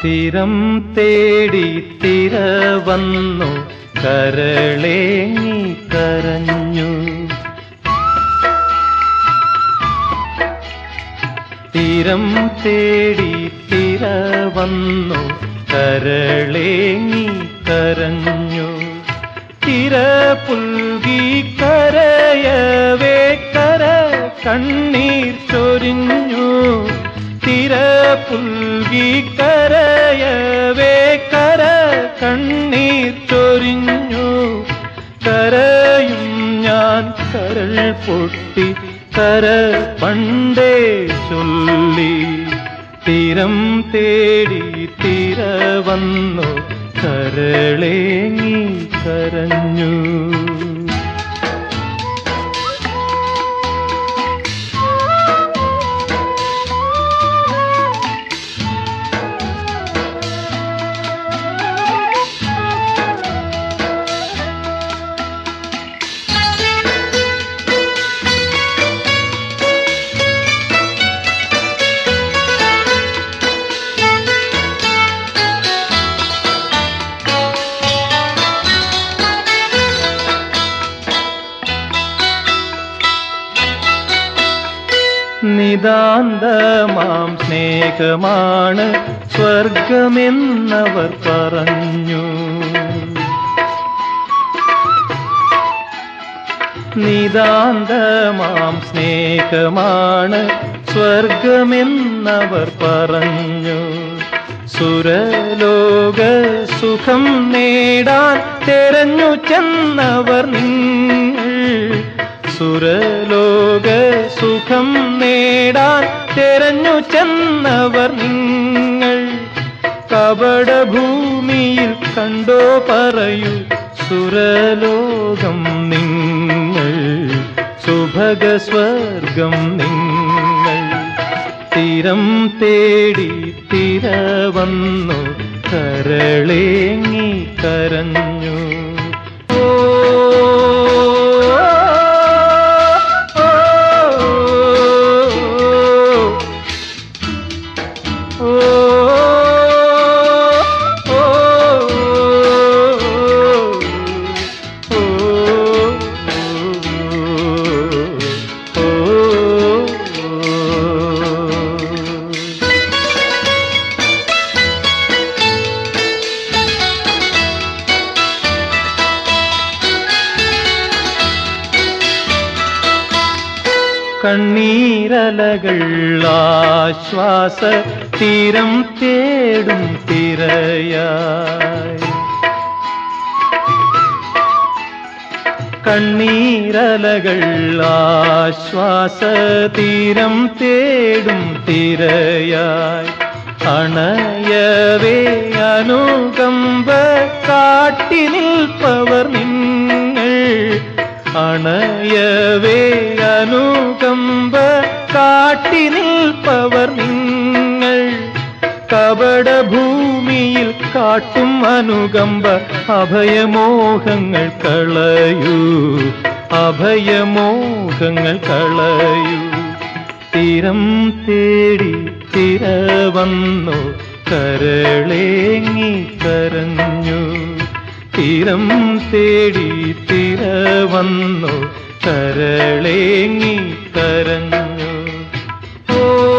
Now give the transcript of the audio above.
തീരം തേടി തിര വന്നു കരളേങ്ങി കരഞ്ഞു. തീരം തേടി തിര വന്നു കരളേങ്ങി കരഞ്ഞു. തിര പുൽകി കരയവേ കര കണ്ണീർ ചൊരിഞ്ഞു. തിര പുൽകി കരയവേ കര കണ്ണീർ ചൊരിഞ്ഞു. കരയും ഞാൻ കരൾ പൊട്ടി കര പണ്ടേ ചൊല്ലി. തീരം തേടി തിര വന്നു കരളേങ്ങി കരഞ്ഞു. നിതാന്തമാം സ്നേഹമാണ് സ്വർഗമെന്നവർ പറഞ്ഞു. നിതാന്തമാം സ്നേഹമാണ് സ്വർഗമെന്നവർ പറഞ്ഞു. സുരലോക സുഖം നേടാൻ തെരഞ്ഞു ചെന്നവർ നിങ്ങൾ. സുരലോക സുഖം നേടാൻ തെരഞ്ഞു ചെന്നവർ നിങ്ങൾ. കപടഭൂമിയിൽ കണ്ടോ പറയൂ സുരലോകം നിങ്ങൾ. സുഭഗ സ്വർഗം നിങ്ങൾ. തീരം തേടി തിര വന്നു കരളേങ്ങി കരഞ്ഞു. കണ്ണീരലകൾ ആശ്വാസ തീരം തേടും തിരയായി. കണ്ണീരലകൾ ആശ്വാസ തീരം തേടും തിരയായി. അണയവേ അനുകമ്പ കാട്ടി നിൽപ്പവർ നിങ്ങൾ. അണയവേ അനുകമ്പ കാട്ടി നിൽപ്പവർ നിങ്ങൾ. കപടഭൂമിയിൽ കാട്ടും അനുകമ്പ അഭയമോഹങ്ങൾ കളയൂ. അഭയമോഹങ്ങൾ കളയൂ. തീരം തേടി തിര വന്നു കരളേങ്ങി കരഞ്ഞു. തീരം തേടി തിര വന്നു കരളേങ്ങി കരഞ്ഞു. ഓ